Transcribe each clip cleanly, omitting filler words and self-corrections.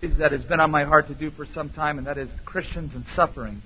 message that has been on my heart to do for some time, and that is Christians and suffering.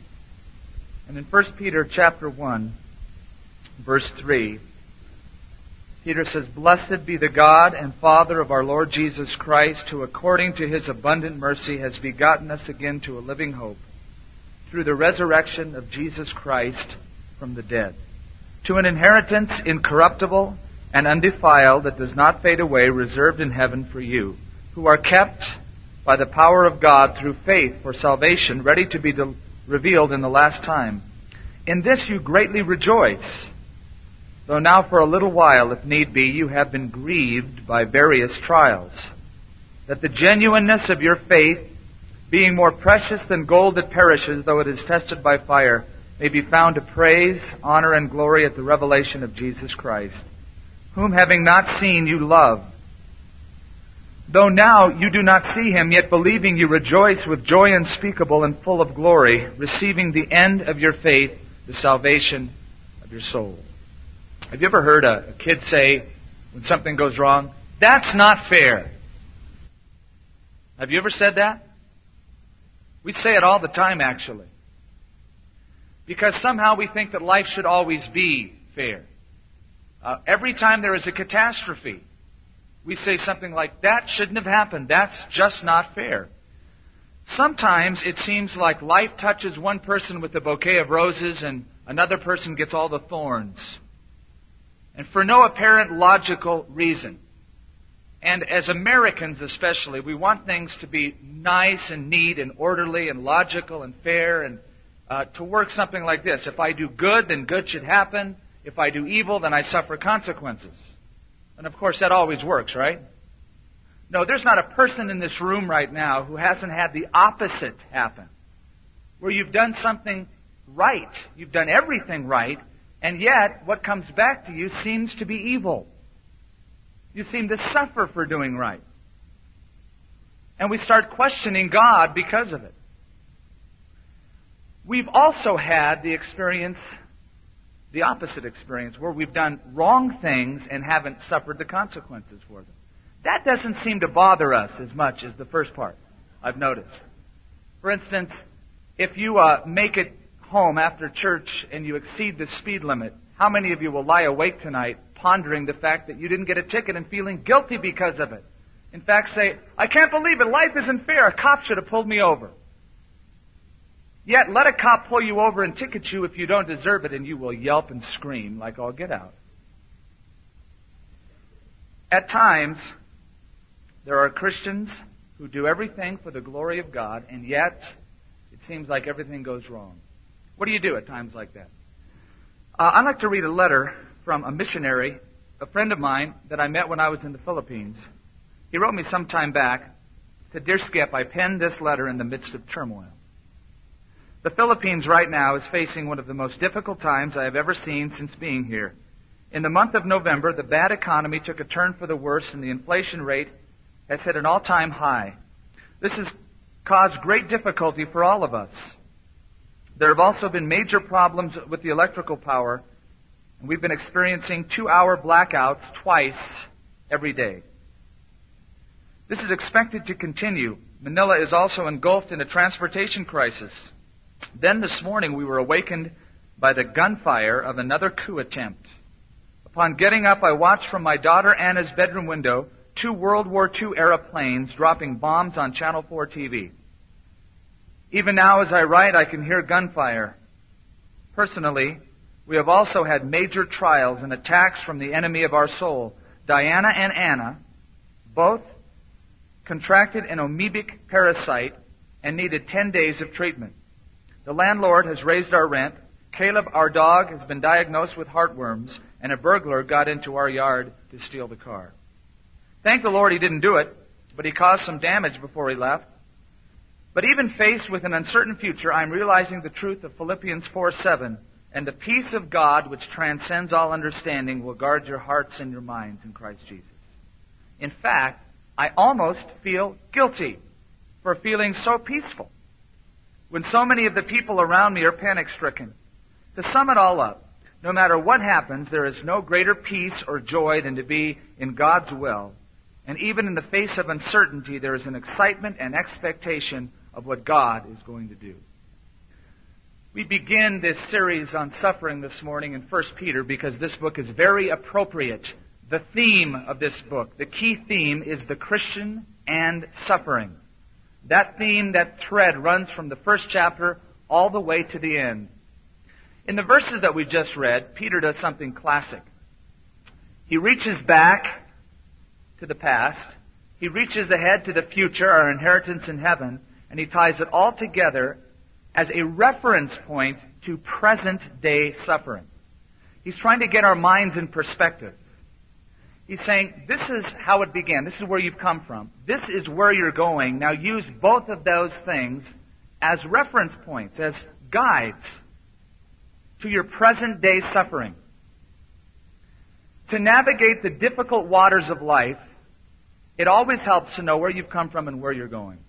And in 1 Peter chapter 1, verse 3, Peter says, "Blessed be the God and Father of our Lord Jesus Christ, who according to His abundant mercy has begotten us again to a living hope, through the resurrection of Jesus Christ from the dead, to an inheritance incorruptible and undefiled that does not fade away, reserved in heaven for you, who are kept by the power of God through faith for salvation, ready to be revealed in the last time. In this you greatly rejoice, though now for a little while, if need be, you have been grieved by various trials, that the genuineness of your faith, being more precious than gold that perishes, though it is tested by fire, may be found to praise, honor, and glory at the revelation of Jesus Christ, whom having not seen you love. Though now you do not see Him, yet believing you rejoice with joy unspeakable and full of glory, receiving the end of your faith, the salvation of your soul." Have you ever heard a kid say, when something goes wrong, "That's not fair"? Have you ever said that? We say it all the time, actually. Because somehow we think that life should always be fair. Every time there is a catastrophe, we say something like, "That shouldn't have happened. That's just not fair." Sometimes it seems like life touches one person with a bouquet of roses and another person gets all the thorns. And for no apparent logical reason. And as Americans especially, we want things to be nice and neat and orderly and logical and fair, and to work something like this. If I do good, then good should happen. If I do evil, then I suffer consequences. And of course that always works, right? No, there's not a person in this room right now who hasn't had the opposite happen. Where you've done something right. You've done everything right. And yet, what comes back to you seems to be evil. You seem to suffer for doing right. And we start questioning God because of it. We've also had the experience, the opposite experience, where we've done wrong things and haven't suffered the consequences for them. That doesn't seem to bother us as much as the first part, I've noticed. For instance, if you make it home after church and you exceed the speed limit, how many of you will lie awake tonight pondering the fact that you didn't get a ticket and feeling guilty because of it? In fact, say, "I can't believe it. Life isn't fair. A cop should have pulled me over." Yet let a cop pull you over and ticket you if you don't deserve it, and you will yelp and scream like all get out. At times, there are Christians who do everything for the glory of God, and yet it seems like everything goes wrong. What do you do at times like that? I'd like to read a letter from a missionary, a friend of mine that I met when I was in the Philippines. He wrote me some time back, said, "Dear Skip, I penned this letter in the midst of turmoil. The Philippines right now is facing one of the most difficult times I have ever seen since being here. In the month of November, the bad economy took a turn for the worse and the inflation rate has hit an all-time high. This has caused great difficulty for all of us. There have also been major problems with the electrical power, and we've been experiencing 2-hour blackouts twice every day. This is expected to continue. Manila is also engulfed in a transportation crisis. Then this morning we were awakened by the gunfire of another coup attempt. Upon getting up, I watched from my daughter Anna's bedroom window 2 World War II-era planes dropping bombs on Channel 4 TV. Even now as I write, I can hear gunfire. Personally, we have also had major trials and attacks from the enemy of our soul. Diana and Anna both contracted an amoebic parasite and needed 10 days of treatment. The landlord has raised our rent. Caleb, our dog, has been diagnosed with heartworms, and a burglar got into our yard to steal the car. Thank the Lord he didn't do it, but he caused some damage before he left. But even faced with an uncertain future, I'm realizing the truth of Philippians 4:7, and the peace of God, which transcends all understanding, will guard your hearts and your minds in Christ Jesus. In fact, I almost feel guilty for feeling so peaceful when so many of the people around me are panic-stricken. To sum it all up, no matter what happens, there is no greater peace or joy than to be in God's will. And even in the face of uncertainty, there is an excitement and expectation of what God is going to do. We begin this series on suffering this morning in 1 Peter because this book is very appropriate. The theme of this book, the key theme, is the Christian and suffering. That theme, that thread, runs from the first chapter all the way to the end. In the verses that we just read, Peter does something classic. He reaches back to the past. He reaches ahead to the future, our inheritance in heaven, and he ties it all together as a reference point to present-day suffering. He's trying to get our minds in perspective. He's saying, this is how it began. This is where you've come from. This is where you're going. Now use both of those things as reference points, as guides to your present-day suffering. To navigate the difficult waters of life, it always helps to know where you've come from and where you're going.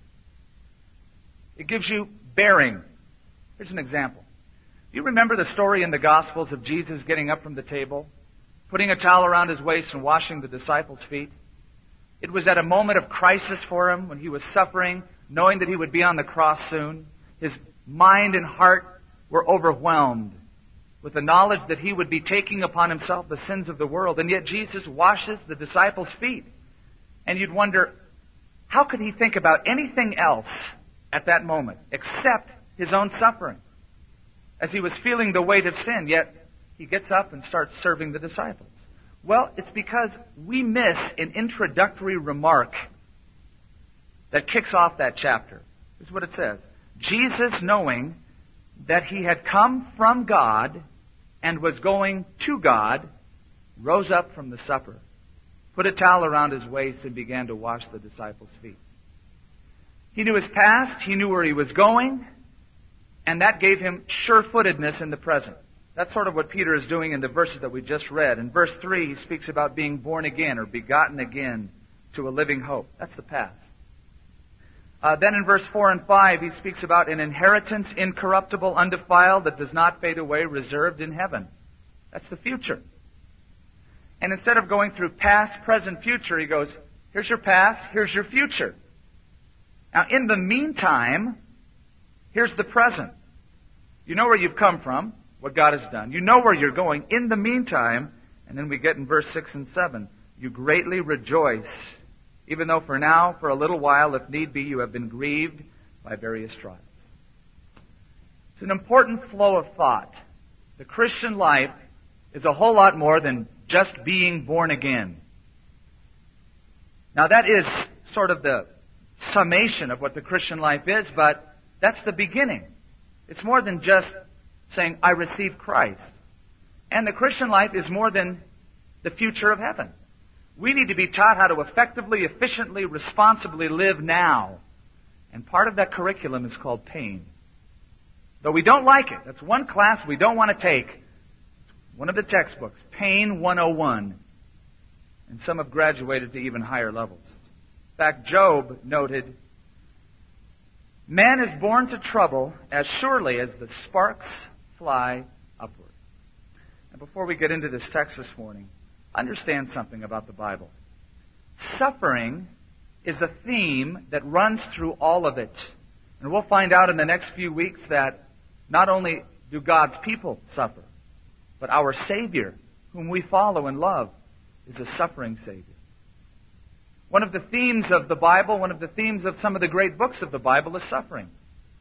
It gives you bearing. Here's an example. Do you remember the story in the Gospels of Jesus getting up from the table, putting a towel around his waist and washing the disciples' feet? It was at a moment of crisis for him when he was suffering, knowing that he would be on the cross soon. His mind and heart were overwhelmed with the knowledge that he would be taking upon himself the sins of the world. And yet Jesus washes the disciples' feet. And you'd wonder, how could he think about anything else at that moment except his own suffering as he was feeling the weight of sin? Yet he gets up and starts serving the disciples. Well, it's because we miss an introductory remark that kicks off that chapter. Here's what it says. Jesus, knowing that he had come from God and was going to God, rose up from the supper, put a towel around his waist, and began to wash the disciples' feet. He knew his past, he knew where he was going, and that gave him sure-footedness in the present. That's sort of what Peter is doing in the verses that we just read. In verse 3, he speaks about being born again or begotten again to a living hope. That's the past. Then in verse 4 and 5, he speaks about an inheritance incorruptible, undefiled, that does not fade away, reserved in heaven. That's the future. And instead of going through past, present, future, he goes, here's your past, here's your future. Now, in the meantime, here's the present. You know where you've come from, what God has done. You know where you're going. In the meantime, and then we get in verse 6 and 7, you greatly rejoice, even though for now, for a little while, if need be, you have been grieved by various trials. It's an important flow of thought. The Christian life is a whole lot more than just being born again. Now that is sort of the summation of what the Christian life is, but that's the beginning. It's more than just saying, I receive Christ. And the Christian life is more than the future of heaven. We need to be taught how to effectively, efficiently, responsibly live now. And part of that curriculum is called pain. Though we don't like it. That's one class we don't want to take. One of the textbooks, Pain 101. And some have graduated to even higher levels. In fact, Job noted, man is born to trouble as surely as the sparks fly upward. And before we get into this text this morning, understand something about the Bible. Suffering is a theme that runs through all of it. And we'll find out in the next few weeks that not only do God's people suffer, but our Savior, whom we follow and love, is a suffering Savior. One of the themes of the Bible, one of the themes of some of the great books of the Bible is suffering.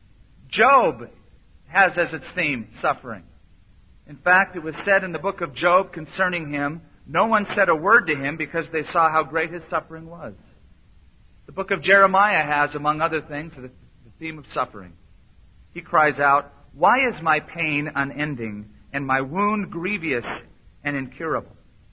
Job has as its theme suffering. In fact, it was said in the book of Job concerning him, no one said a word to him because they saw how great his suffering was. The book of Jeremiah has, among other things, the theme of suffering. He cries out, why is my pain unending and my wound grievous and incurable?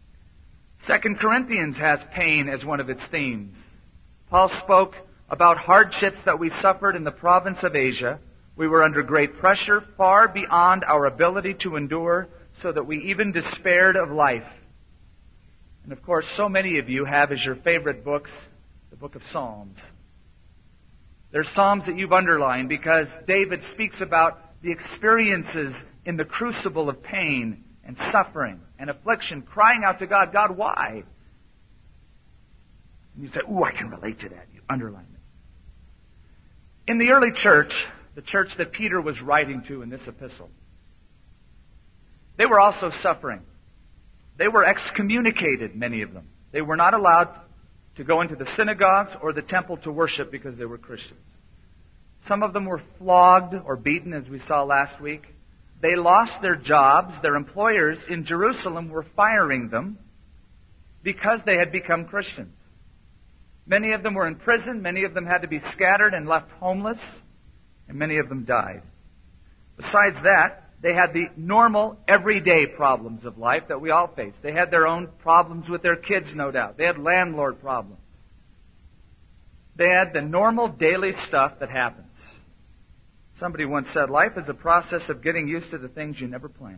2 Corinthians has pain as one of its themes. Paul spoke about hardships that we suffered in the province of Asia. We were under great pressure, far beyond our ability to endure, so that we even despaired of life. And of course, so many of you have as your favorite books the book of Psalms. There's Psalms that you've underlined because David speaks about the experiences in the crucible of pain and suffering and affliction, crying out to God, God, why? And you say, ooh, I can relate to that. You underline it. In the early church, the church that Peter was writing to in this epistle, they were also suffering. They were excommunicated, many of them. They were not allowed to go into the synagogues or the temple to worship because they were Christians. Some of them were flogged or beaten, as we saw last week. They lost their jobs. Their employers in Jerusalem were firing them because they had become Christians. Many of them were in prison. Many of them had to be scattered and left homeless. And many of them died. Besides that, they had the normal, everyday problems of life that we all face. They had their own problems with their kids, no doubt. They had landlord problems. They had the normal daily stuff that happens. Somebody once said, life is a process of getting used to the things you never planned.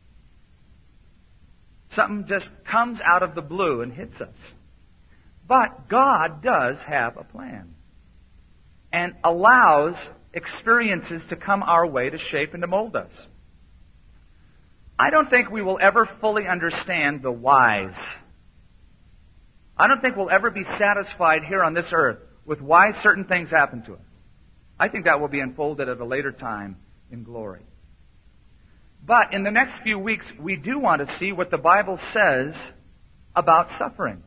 Something just comes out of the blue and hits us. But God does have a plan and allows experiences to come our way to shape and to mold us. I don't think we will ever fully understand the whys. I don't think we'll ever be satisfied here on this earth with why certain things happen to us. I think that will be unfolded at a later time in glory. But in the next few weeks, we do want to see what the Bible says about suffering.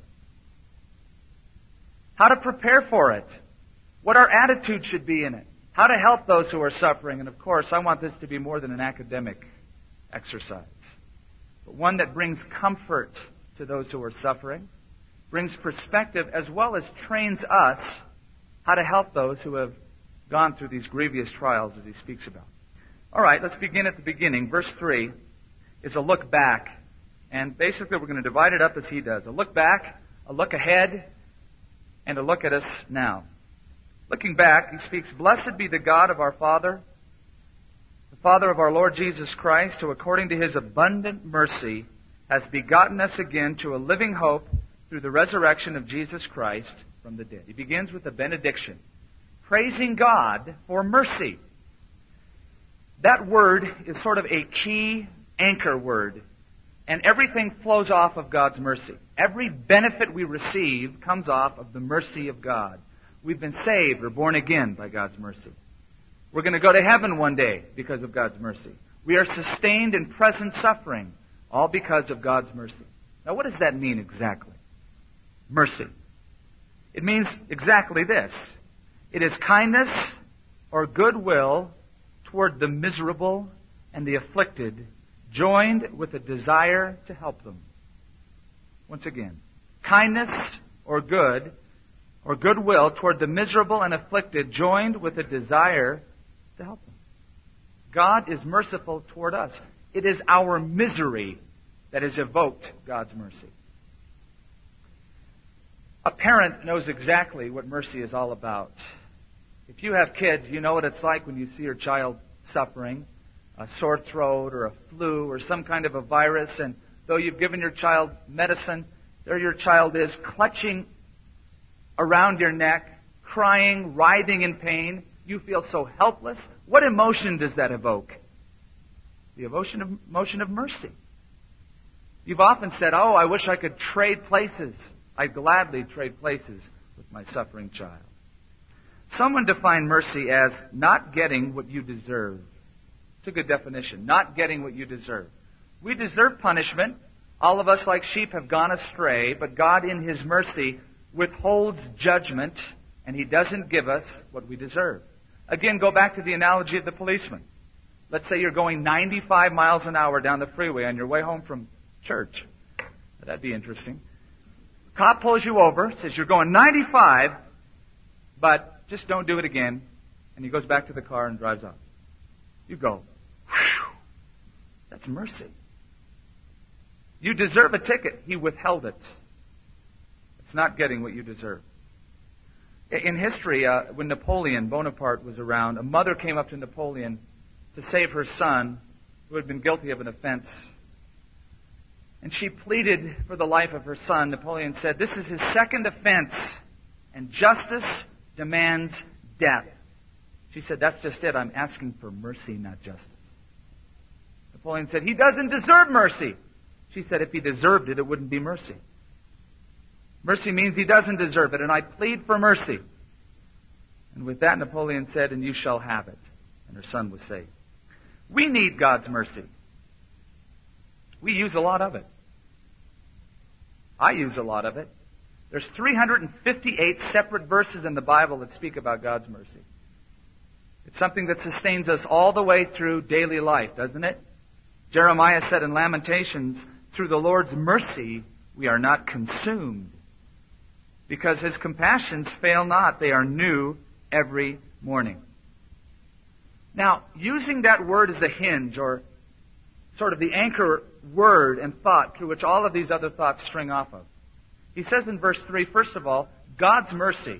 How to prepare for it. What our attitude should be in it. How to help those who are suffering. And of course, I want this to be more than an academic exercise, but one that brings comfort to those who are suffering, brings perspective, as well as trains us how to help those who have gone through these grievous trials as he speaks about. All right, let's begin at the beginning. Verse 3 is a look back, and basically we're going to divide it up as he does. A look back, a look ahead, and a look at us now. Looking back, he speaks, "Blessed be the God of our Father, the Father of our Lord Jesus Christ, who according to his abundant mercy has begotten us again to a living hope through the resurrection of Jesus Christ from the dead." He begins with a benediction, praising God for mercy. That word is sort of a key anchor word, and everything flows off of God's mercy. Every benefit we receive comes off of the mercy of God. We've been saved or born again by God's mercy. We're going to go to heaven one day because of God's mercy. We are sustained in present suffering, all because of God's mercy. Now, what does that mean exactly? Mercy. It means exactly this. It is kindness or goodwill toward the miserable and the afflicted, joined with a desire to help them. Once again, kindness or goodwill toward the miserable and afflicted, joined with a desire to help them. God is merciful toward us. It is our misery that has evoked God's mercy. A parent knows exactly what mercy is all about. If you have kids, you know what it's like when you see your child suffering, a sore throat or a flu or some kind of a virus, and though you've given your child medicine, there your child is clutching around your neck, crying, writhing in pain. You feel so helpless. What emotion does that evoke? The emotion of mercy. You've often said, "Oh, I wish I could trade places. I'd gladly trade places with my suffering child." Someone defined mercy as not getting what you deserve. It's a good definition. Not getting what you deserve. We deserve punishment. All of us like sheep have gone astray, but God in His mercy withholds judgment, and He doesn't give us what we deserve. Again, go back to the analogy of the policeman. Let's say you're going 95 miles an hour down the freeway on your way home from church. That'd be interesting. Cop pulls you over, says you're going 95, but just don't do it again. And he goes back to the car and drives off. You go, whew, that's mercy. You deserve a ticket. He withheld it. It's not getting what you deserve. In history, when Napoleon Bonaparte was around, a mother came up to Napoleon to save her son who had been guilty of an offense. And she pleaded for the life of her son. Napoleon said, "This is his second offense, and justice demands death." She said, "That's just it. I'm asking for mercy, not justice." Napoleon said, "He doesn't deserve mercy." She said, "If he deserved it, it wouldn't be mercy." Mercy means he doesn't deserve it, and I plead for mercy. And with that, Napoleon said, and you shall have it. And her son was saved. We need God's mercy. We use a lot of it. I use a lot of it. There's 358 separate verses in the Bible that speak about God's mercy. It's something that sustains us all the way through daily life, doesn't it? Jeremiah said in Lamentations, through the Lord's mercy we are not consumed, because His compassions fail not. They are new every morning. Now, using that word as a hinge, or sort of the anchor word and thought through which all of these other thoughts string off of. He says in verse 3, first of all, God's mercy.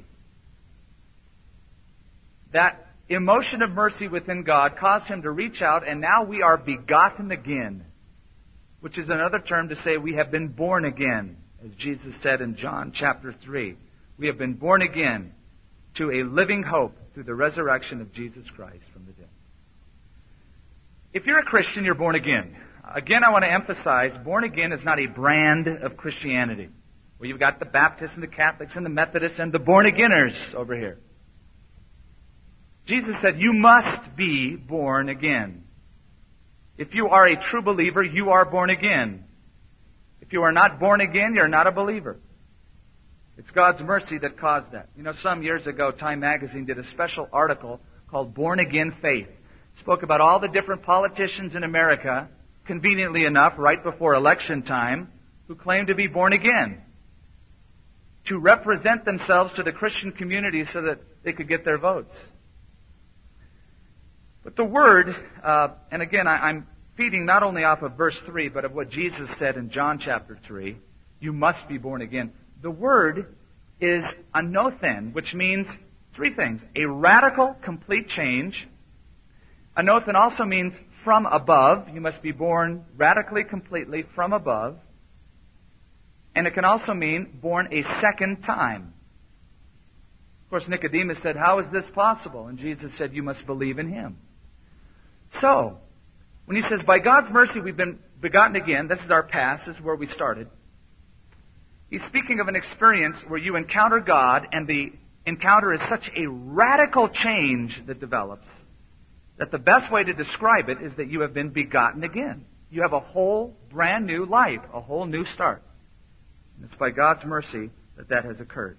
That emotion of mercy within God caused Him to reach out, and now we are begotten again, which is another term to say we have been born again, as Jesus said in John chapter 3. We have been born again to a living hope through the resurrection of Jesus Christ from the dead. If you're a Christian, you're born again. Again, I want to emphasize, born again is not a brand of Christianity. Well, you've got the Baptists and the Catholics and the Methodists and the born-againers over here. Jesus said, you must be born again. If you are a true believer, you are born again. If you are not born again, you're not a believer. It's God's mercy that caused that. You know, some years ago, Time Magazine did a special article called Born Again Faith. It spoke about all the different politicians in America, conveniently enough, right before election time, who claim to be born again, to represent themselves to the Christian community so that they could get their votes. But the word, and again, I'm feeding not only off of verse 3, but of what Jesus said in John chapter 3, you must be born again. The word is anothen, which means three things. A radical, complete change. Anothen also means from above. You must be born radically, completely from above. And it can also mean born a second time. Of course, Nicodemus said, how is this possible? And Jesus said, you must believe in Him. So, when He says, by God's mercy we've been begotten again, this is our past, this is where we started. He's speaking of an experience where you encounter God, and the encounter is such a radical change that develops, that the best way to describe it is that you have been begotten again. You have a whole brand new life, a whole new start. And it's by God's mercy that that has occurred.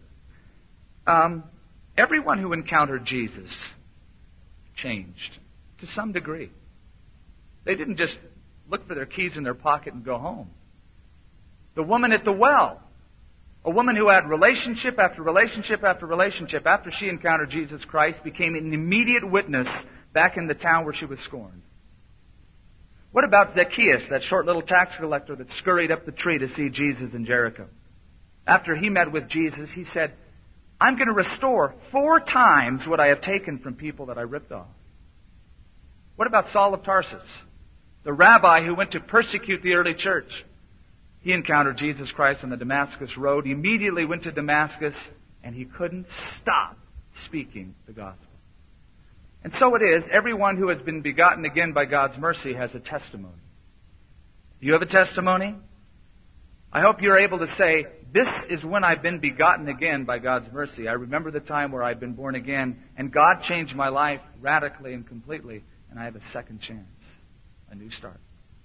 Everyone who encountered Jesus changed to some degree. They didn't just look for their keys in their pocket and go home. The woman at the well, a woman who had relationship after relationship after relationship after she encountered Jesus Christ, became an immediate witness back in the town where she was scorned. What about Zacchaeus, that short little tax collector that scurried up the tree to see Jesus in Jericho? After he met with Jesus, he said, I'm going to restore 4 times what I have taken from people that I ripped off. What about Saul of Tarsus, the rabbi who went to persecute the early church? He encountered Jesus Christ on the Damascus road. He immediately went to Damascus, and he couldn't stop speaking the gospel. And so it is, everyone who has been begotten again by God's mercy has a testimony. Do you have a testimony? I hope you're able to say, this is when I've been begotten again by God's mercy. I remember the time where I've been born again, and God changed my life radically and completely, and I have a second chance, a new start.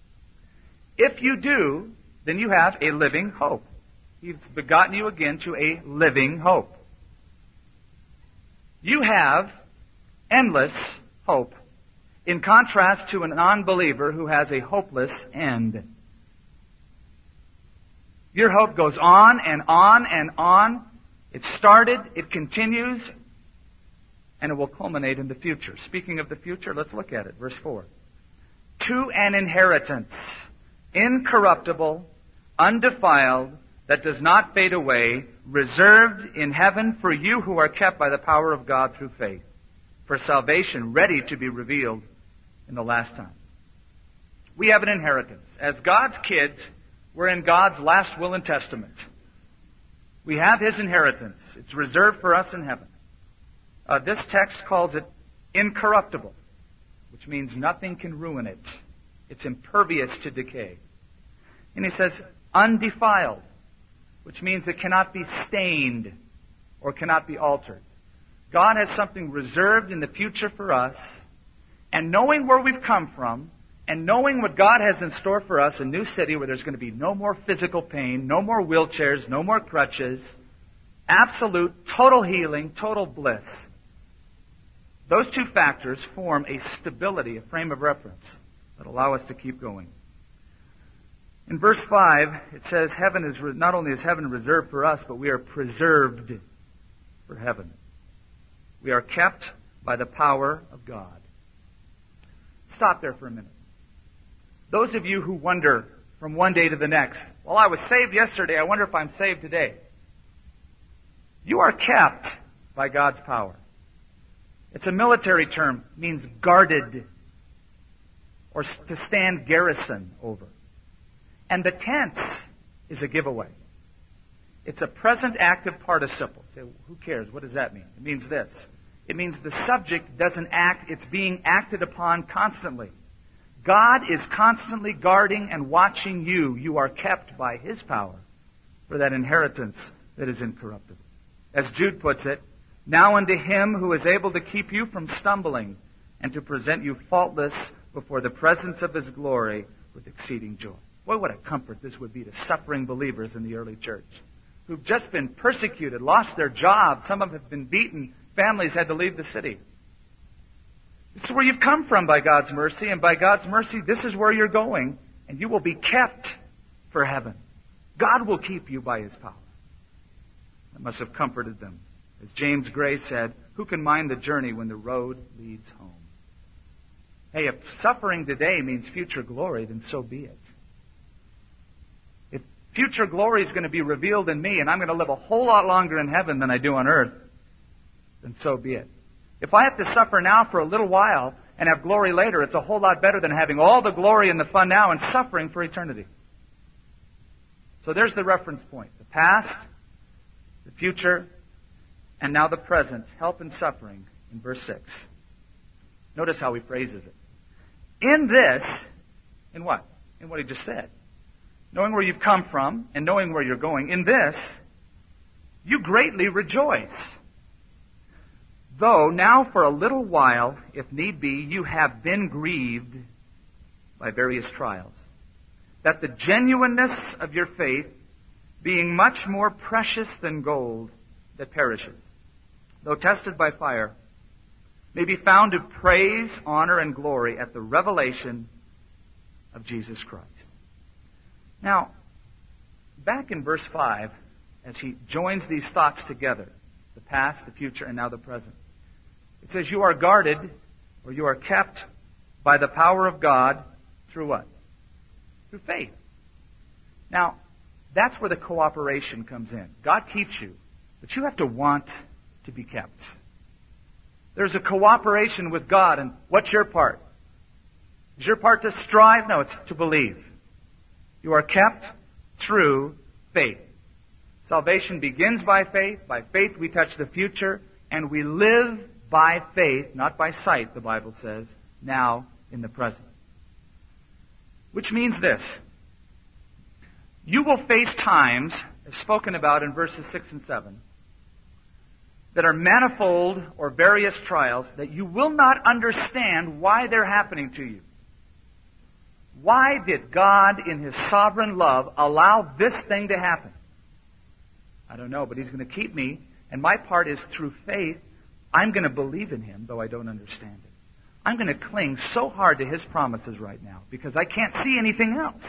If you do, then you have a living hope. He's begotten you again to a living hope. You have endless hope, in contrast to an unbeliever who has a hopeless end. Your hope goes on and on and on. It started, it continues, and it will culminate in the future. Speaking of the future, let's look at it. Verse 4. To an inheritance, incorruptible, undefiled, that does not fade away, reserved in heaven for you who are kept by the power of God through faith, for salvation ready to be revealed in the last time. We have an inheritance. As God's kids, we're in God's last will and testament. We have His inheritance. It's reserved for us in heaven. This text calls it incorruptible, which means nothing can ruin it. It's impervious to decay. And he says undefiled. which means it cannot be stained or cannot be altered. God has something reserved in the future for us, and knowing where we've come from, and knowing what God has in store for us, a new city where there's going to be no more physical pain, no more wheelchairs, no more crutches, absolute, total healing, total bliss. Those two factors form a stability, a frame of reference that allow us to keep going. In verse 5, it says, "Heaven is not only is heaven reserved for us, but we are preserved for heaven." We are kept by the power of God. Stop there for a minute. Those of you who wonder from one day to the next, well, I was saved yesterday, I wonder if I'm saved today. You are kept by God's power. It's a military term, means guarded, or to stand garrison over. And the tense is a giveaway. It's a present active participle. Say, who cares? What does that mean? It means this. It means the subject doesn't act, it's being acted upon constantly. God is constantly guarding and watching you. You are kept by His power for that inheritance that is incorruptible. As Jude puts it, "Now unto Him who is able to keep you from stumbling and to present you faultless before the presence of His glory with exceeding joy." Boy, what a comfort this would be to suffering believers in the early church who've just been persecuted, lost their jobs, some of them have been beaten, families had to leave the city. This is where you've come from by God's mercy, and by God's mercy, this is where you're going, and you will be kept for heaven. God will keep you by His power. That must have comforted them. As James Gray said, "Who can mind the journey when the road leads home?" Hey, if suffering today means future glory, then so be it. If future glory is going to be revealed in me, and I'm going to live a whole lot longer in heaven than I do on earth, then so be it. If I have to suffer now for a little while and have glory later, it's a whole lot better than having all the glory and the fun now and suffering for eternity. So there's the reference point. The past, the future, and now the present, help and suffering in verse 6. Notice how he phrases it. In this, in what? In what he just said. Knowing where you've come from and knowing where you're going, in this, you greatly rejoice. Though now for a little while, if need be, you have been grieved by various trials, that the genuineness of your faith, being much more precious than gold that perishes, though tested by fire, may be found to praise, honor, and glory at the revelation of Jesus Christ. Now, back in verse 5, as he joins these thoughts together, the past, the future, and now the present, it says you are guarded, or you are kept by the power of God through what? Through faith. Now, that's where the cooperation comes in. God keeps you, but you have to want to be kept. There's a cooperation with God, and what's your part? Is your part to strive? No, it's to believe. You are kept through faith. Salvation begins by faith. By faith we touch the future, and we live by faith, not by sight, the Bible says, now in the present. Which means this. You will face times, as spoken about in verses 6 and 7, that are manifold or various trials that you will not understand why they're happening to you. Why did God, in His sovereign love, allow this thing to happen? I don't know, but He's going to keep me, and my part is through faith. I'm going to believe in Him, though I don't understand it. I'm going to cling so hard to His promises right now, because I can't see anything else.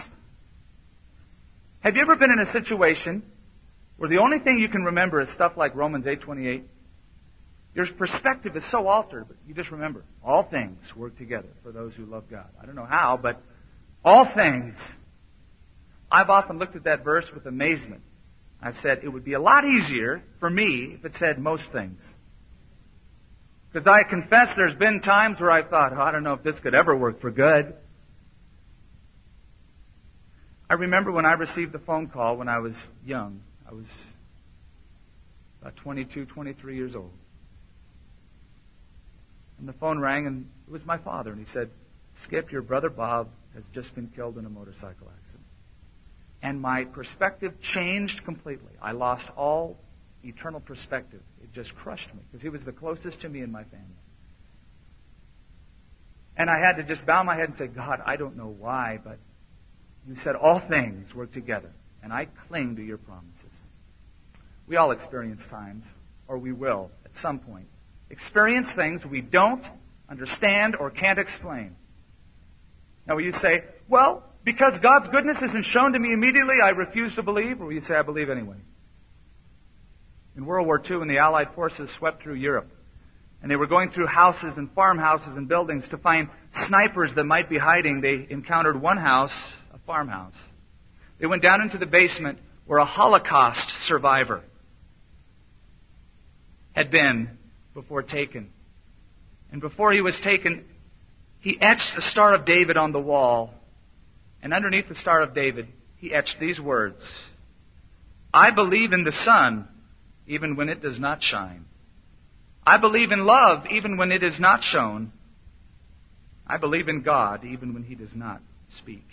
Have you ever been in a situation where the only thing you can remember is stuff like Romans 8:28? Your perspective is so altered, but you just remember, all things work together for those who love God. I don't know how, but all things. I've often looked at that verse with amazement. I've said it would be a lot easier for me if it said most things. Because I confess there's been times where I thought, I don't know if this could ever work for good. I remember when I received the phone call when I was young. I was about 22, 23 years old. And the phone rang, and it was my father. And he said, "Skip, your brother Bob has just been killed in a motorcycle accident." And my perspective changed completely. I lost all eternal perspective. It just crushed me because he was the closest to me in my family. And I had to just bow my head and say, God, I don't know why, but you said all things work together, and I cling to your promises. We all experience times, or we will at some point, experience things we don't understand or can't explain. Now, will you say, well, because God's goodness isn't shown to me immediately, I refuse to believe? Or will you say, I believe anyway? In World War II, when the Allied forces swept through Europe, and they were going through houses and farmhouses and buildings to find snipers that might be hiding, they encountered one house, a farmhouse. They went down into the basement where a Holocaust survivor had been before taken. And before he was taken, he etched the Star of David on the wall. And underneath the Star of David, he etched these words: I believe in the sun, even when it does not shine. I believe in love, even when it is not shown. I believe in God, even when He does not speak.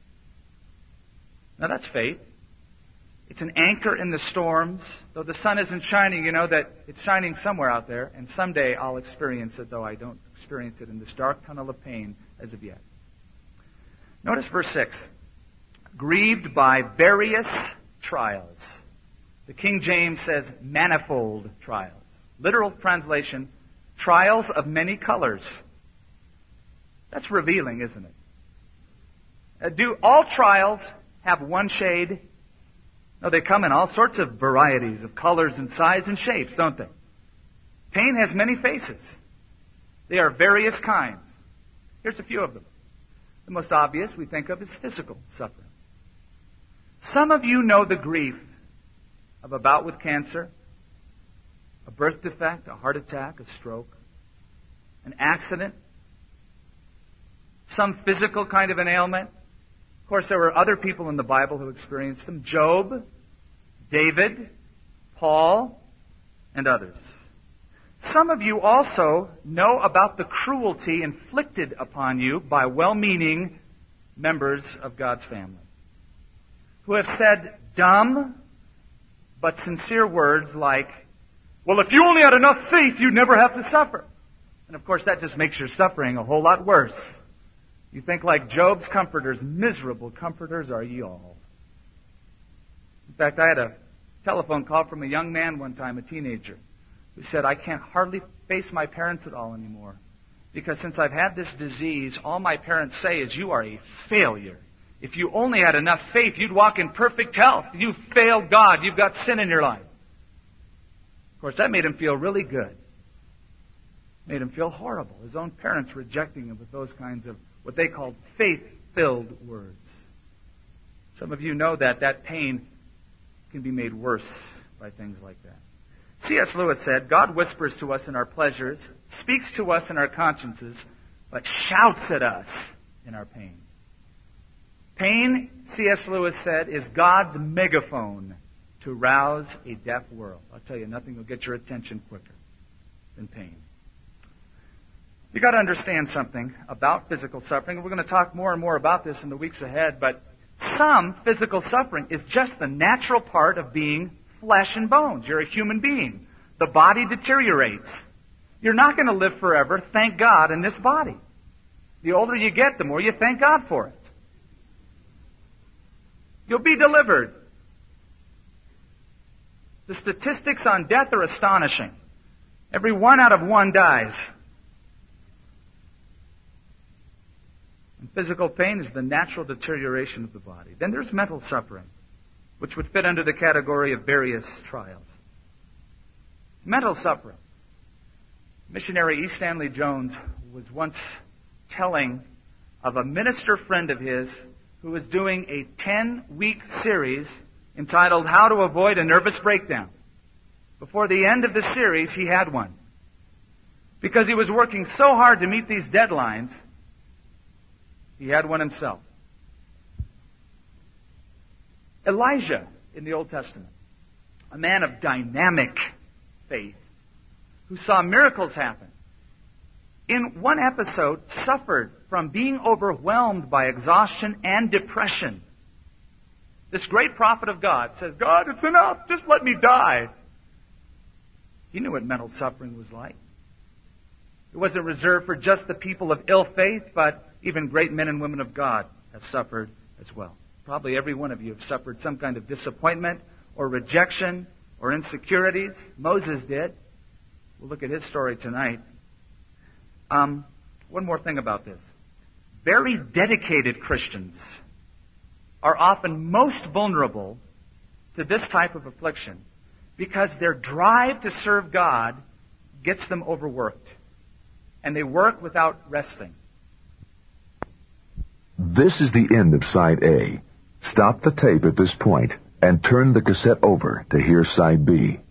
Now that's faith. It's an anchor in the storms. Though the sun isn't shining, you know that it's shining somewhere out there, and someday I'll experience it, though I don't experience it in this dark tunnel of pain as of yet. Notice verse 6. Grieved by various trials. The King James says manifold trials. Literal translation, trials of many colors. That's revealing, isn't it? Do all trials have one shade? No, they come in all sorts of varieties of colors and sizes and shapes, don't they? Pain has many faces. They are various kinds. Here's a few of them. The most obvious we think of is physical suffering. Some of you know the grief of a bout with cancer, a birth defect, a heart attack, a stroke, an accident, some physical kind of an ailment. Of course, there were other people in the Bible who experienced them. Job, David, Paul, and others. Some of you also know about the cruelty inflicted upon you by well-meaning members of God's family, who have said dumb but sincere words like, well, if you only had enough faith, you'd never have to suffer. And of course, that just makes your suffering a whole lot worse. You think like Job's comforters, miserable comforters are ye all. In fact, I had a telephone call from a young man one time, a teenager, who said, I can't hardly face my parents at all anymore. Because since I've had this disease, all my parents say is, you are a failure. If you only had enough faith, you'd walk in perfect health. You failed God. You've got sin in your life. Of course, that made him feel really good. Made him feel horrible. His own parents rejecting him with those kinds of what they called faith-filled words. Some of you know that pain can be made worse by things like that. C.S. Lewis said, God whispers to us in our pleasures, speaks to us in our consciences, but shouts at us in our pain. Pain, C.S. Lewis said, is God's megaphone to rouse a deaf world. I'll tell you, nothing will get your attention quicker than pain. You've got to understand something about physical suffering. We're going to talk more and more about this in the weeks ahead, but some physical suffering is just the natural part of being flesh and bones. You're a human being. The body deteriorates. You're not going to live forever, thank God, in this body. The older you get, the more you thank God for it. You'll be delivered. The statistics on death are astonishing. Every 1 out of 1 dies. And physical pain is the natural deterioration of the body. Then there's mental suffering, which would fit under the category of various trials. Mental suffering. Missionary E. Stanley Jones was once telling of a minister friend of his who was doing a 10-week series entitled How to Avoid a Nervous Breakdown. Before the end of the series, he had one. Because he was working so hard to meet these deadlines, he had one himself. Elijah in the Old Testament, a man of dynamic faith, who saw miracles happen, in one episode suffered from being overwhelmed by exhaustion and depression. This great prophet of God says, God, it's enough. Just let me die. He knew what mental suffering was like. It wasn't reserved for just the people of ill faith, but even great men and women of God have suffered as well. Probably every one of you have suffered some kind of disappointment or rejection or insecurities. Moses did. We'll look at his story tonight. One more thing about this. Very dedicated Christians are often most vulnerable to this type of affliction because their drive to serve God gets them overworked. And they work without resting. This is the end of Side A. Stop the tape at this point and turn the cassette over to hear Side B.